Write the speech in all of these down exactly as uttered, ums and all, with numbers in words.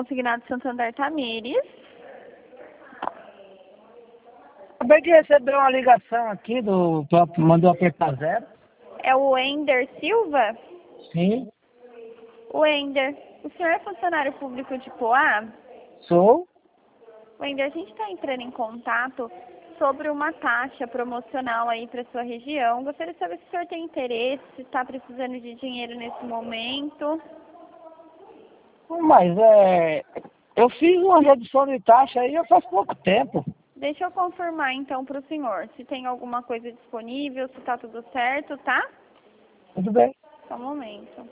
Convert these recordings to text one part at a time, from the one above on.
consignado Santander Tamires. Acabei de receber uma ligação aqui do... Mandou apertar zero. É o Wender Silva? Sim. Wender, o senhor é funcionário público de Poá? Sou. Wender, a gente está entrando em contato sobre uma taxa promocional aí para sua região. Gostaria de saber se o senhor tem interesse, se está precisando de dinheiro nesse momento. Mas é... Eu fiz uma redução de taxa aí já faz pouco tempo. Deixa eu confirmar então para o senhor se tem alguma coisa disponível, se está tudo certo, tá? Tudo bem. Só um momento.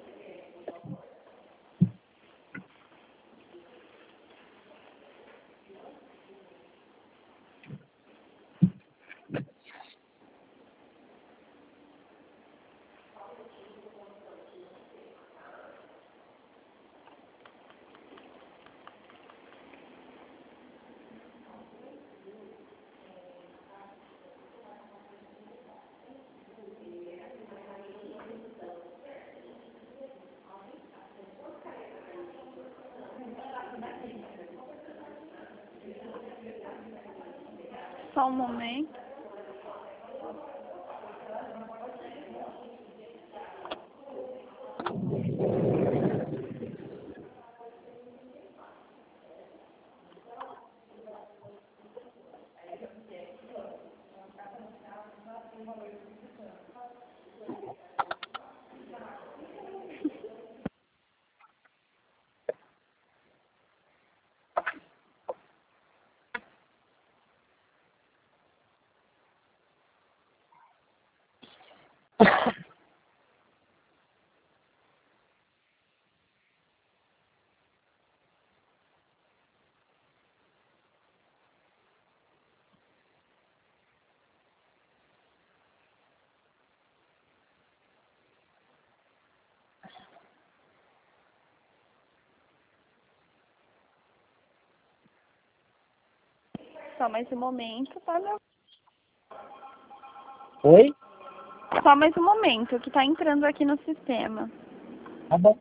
Só um momento. Só mais um momento, tá, meu? Oi? Só mais um momento, que tá entrando aqui no sistema. Tá bom.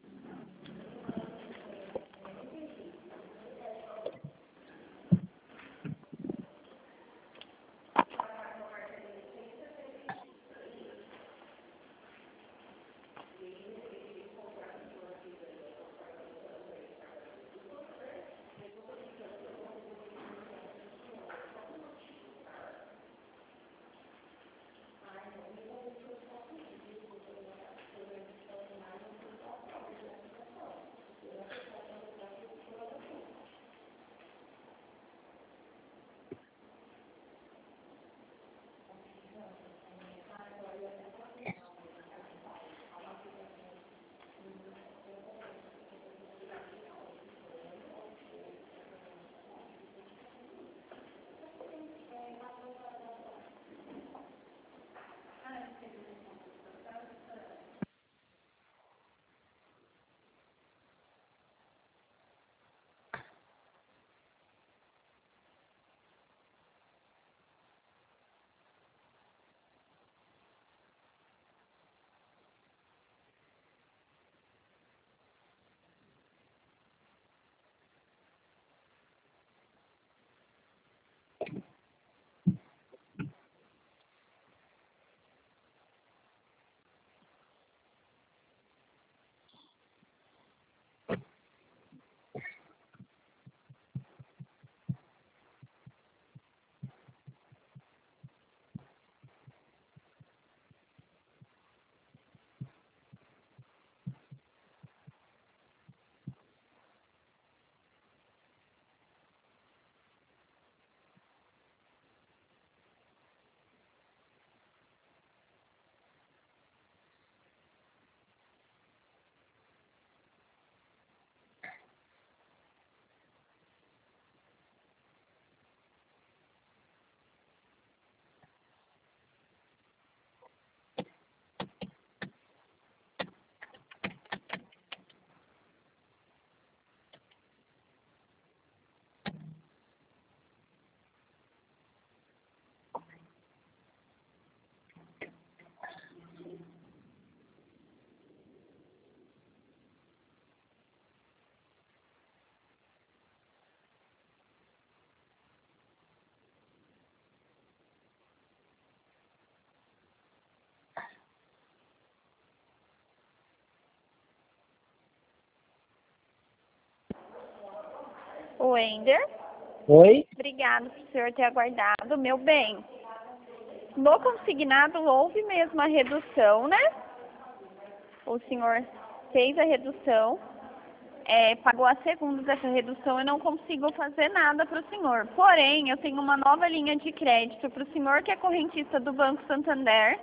Wender, Oi? obrigado por o senhor ter aguardado. Meu bem, no consignado houve mesmo a redução, né? O senhor fez a redução, é, pagou a segunda dessa redução, eu não consigo fazer nada para o senhor. Porém, eu tenho uma nova linha de crédito para o senhor que é correntista do Banco Santander,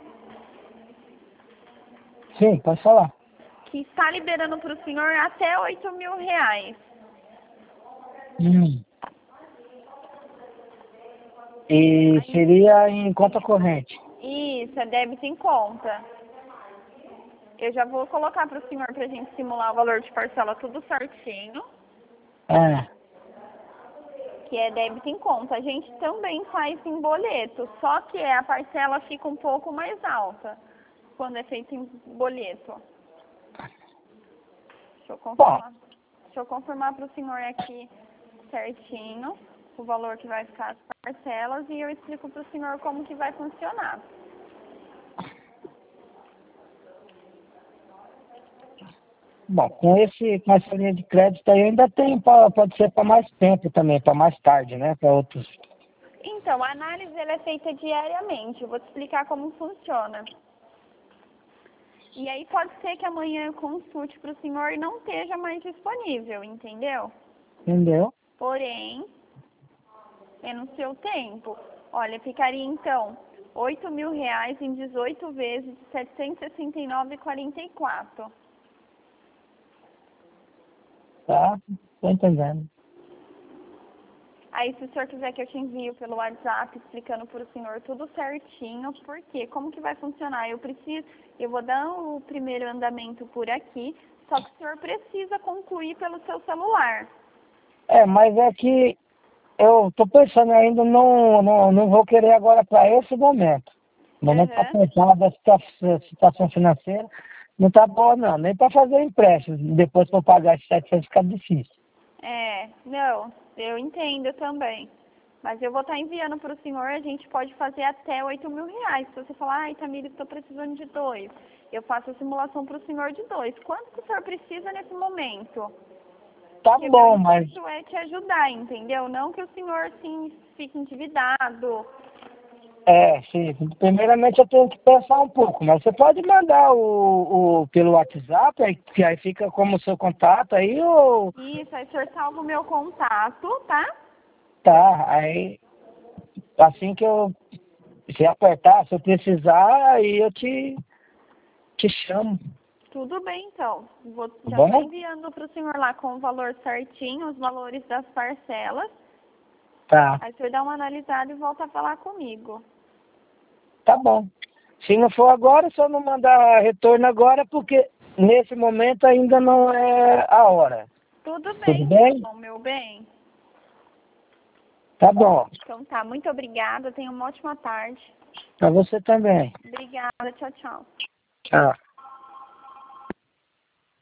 Sim, pode falar. que está liberando para o senhor até oito mil reais. Hum. E seria em conta corrente? Isso, é débito em conta. Eu já vou colocar para o senhor para a gente simular o valor de parcela tudo certinho, É. que é débito em conta. A gente também faz em boleto, só que a parcela fica um pouco mais alta quando é feito em boleto. Deixa eu Bom, confirmar. Deixa eu confirmar para o senhor aqui certinho o valor que vai ficar as parcelas e eu explico para o senhor como que vai funcionar. bom, com esse, com essa linha de crédito aí ainda tem, pra, pode ser para mais tempo também, para mais tarde, né? Para outros. Então, a análise ela é feita diariamente. Eu vou te explicar como funciona. E aí pode ser que amanhã eu consulte para o senhor e não esteja mais disponível, entendeu? Entendeu? Porém, é no seu tempo. Olha, ficaria então oito mil reais em dezoito vezes de setecentos e sessenta e nove reais e quarenta e quatro. Tá? Tô entendendo. Aí, se o senhor quiser que eu te envio pelo WhatsApp explicando para o senhor tudo certinho, por quê? Como que vai funcionar? Eu preciso, eu vou dar o primeiro andamento por aqui, só que o senhor precisa concluir pelo seu celular. É, mas é que eu tô pensando ainda, não, não, não vou querer agora para esse momento. O momento está Aham. apertado, a situa- a situação financeira não tá boa não, nem para fazer empréstimo. Depois para pagar esses setecentos fica difícil. É, não, eu entendo também. Mas eu vou estar enviando para o senhor, a gente pode fazer até oito mil reais. Se você falar, ai, Tamires, estou precisando de dois, eu faço a simulação para o senhor de dois. Quanto que o senhor precisa nesse momento? Tá Porque meu bom, mas intuito é te ajudar, entendeu? Não que o senhor, assim, fique endividado. é, sim. Primeiramente eu tenho que pensar um pouco, mas você pode mandar o, o pelo WhatsApp, aí, que aí fica como seu contato aí, ou Isso, aí o senhor salva o meu contato, tá? tá, aí assim que eu se apertar, se eu precisar, aí eu te, te chamo, Tudo bem, então. Vou, tá já estou bom? enviando para o senhor lá com o valor certinho, os valores das parcelas. Tá, Aí o senhor dá uma analisada e volta a falar comigo. tá bom. Se não for agora, se eu não mandar retorno agora, porque nesse momento ainda não é a hora. Tudo Tudo bem, bem? então, meu bem. Tá bom. Então tá, muito obrigada. Tenha uma ótima tarde. Pra você também. Obrigada, tchau, tchau. Tchau.